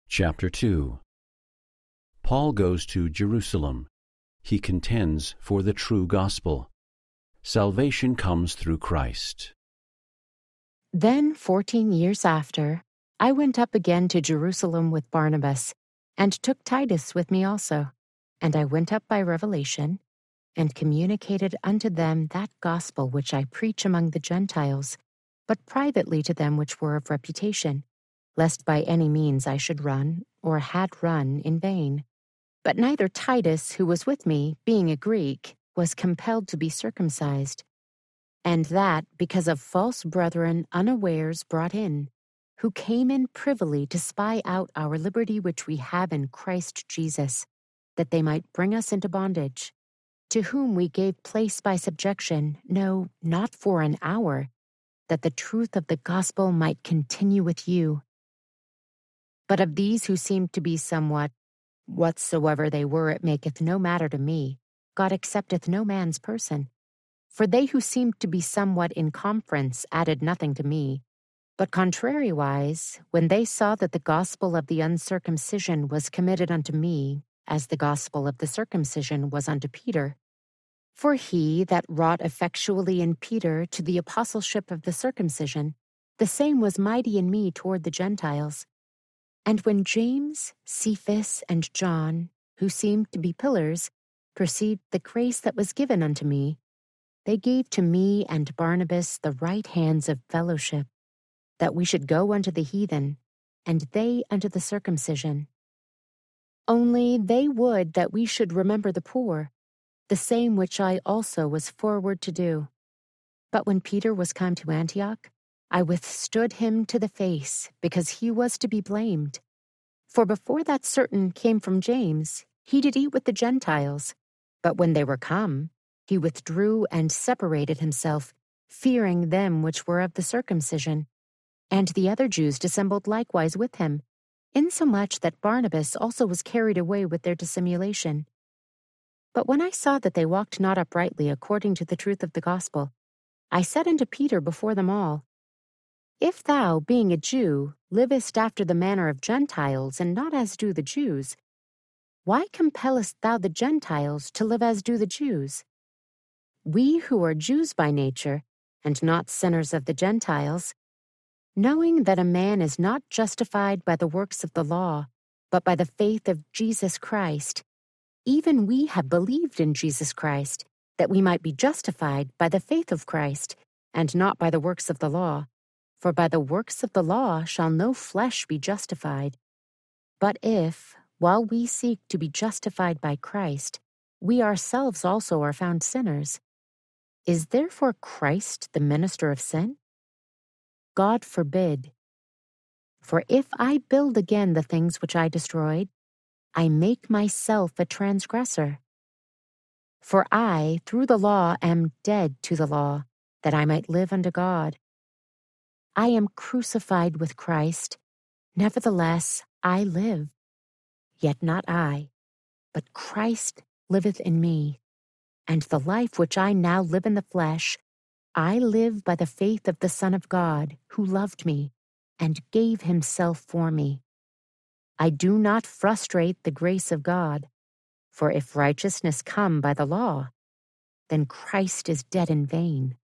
Chapter 2. Paul goes to Jerusalem. He contends for the true gospel. Salvation comes through Christ. Then 14 years after, I went up again to Jerusalem with Barnabas, and took Titus with me also. And I went up by revelation, and communicated unto them that gospel which I preach among the Gentiles, but privately to them which were of reputation, lest by any means I should run, or had run, in vain. But neither Titus, who was with me, being a Greek, was compelled to be circumcised, and that because of false brethren unawares brought in, who came in privily to spy out our liberty which we have in Christ Jesus, that they might bring us into bondage, to whom we gave place by subjection, no, not for an hour, that the truth of the gospel might continue with you. But of these who seemed to be somewhat, whatsoever they were, it maketh no matter to me. God accepteth no man's person. For they who seemed to be somewhat in conference added nothing to me. But contrariwise, when they saw that the gospel of the uncircumcision was committed unto me, as the gospel of the circumcision was unto Peter, for he that wrought effectually in Peter to the apostleship of the circumcision, the same was mighty in me toward the Gentiles. And when James, Cephas, and John, who seemed to be pillars, perceived the grace that was given unto me, they gave to me and Barnabas the right hands of fellowship, that we should go unto the heathen, and they unto the circumcision. Only they would that we should remember the poor, the same which I also was forward to do. But when Peter was come to Antioch, I withstood him to the face, because he was to be blamed. For before that certain came from James, he did eat with the Gentiles. But when they were come, he withdrew and separated himself, fearing them which were of the circumcision. And the other Jews dissembled likewise with him, insomuch that Barnabas also was carried away with their dissimulation. But when I saw that they walked not uprightly according to the truth of the gospel, I said unto Peter before them all, If thou, being a Jew, livest after the manner of Gentiles, and not as do the Jews, why compellest thou the Gentiles to live as do the Jews? We who are Jews by nature, and not sinners of the Gentiles, knowing that a man is not justified by the works of the law, but by the faith of Jesus Christ, even we have believed in Jesus Christ, that we might be justified by the faith of Christ, and not by the works of the law. For by the works of the law shall no flesh be justified. But if, while we seek to be justified by Christ, we ourselves also are found sinners, is therefore Christ the minister of sin? God forbid. For if I build again the things which I destroyed, I make myself a transgressor. For I, through the law, am dead to the law, that I might live unto God. I am crucified with Christ, nevertheless I live. Yet not I, but Christ liveth in me. And the life which I now live in the flesh, I live by the faith of the Son of God, who loved me, and gave himself for me. I do not frustrate the grace of God, for if righteousness come by the law, then Christ is dead in vain.